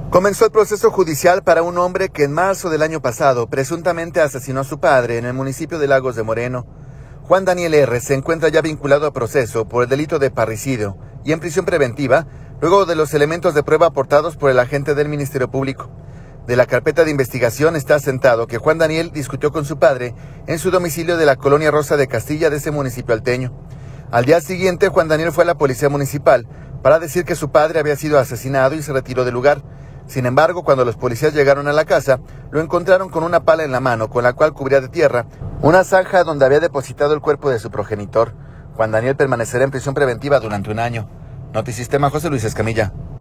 Comenzó el proceso judicial para un hombre que en marzo del año pasado presuntamente asesinó a su padre en el municipio de Lagos de Moreno. Juan Daniel R. se encuentra ya vinculado a proceso por el delito de parricidio y en prisión preventiva luego de los elementos de prueba aportados por el agente del Ministerio Público. De la carpeta de investigación está asentado que Juan Daniel discutió con su padre en su domicilio de la colonia Rosa de Castilla de ese municipio alteño. Al día siguiente, Juan Daniel fue a la policía municipal para decir que su padre había sido asesinado y se retiró del lugar. Sin embargo, cuando los policías llegaron a la casa, lo encontraron con una pala en la mano, con la cual cubría de tierra una zanja donde había depositado el cuerpo de su progenitor. Juan Daniel permanecerá en prisión preventiva durante un año. Notisistema, José Luis Escamilla.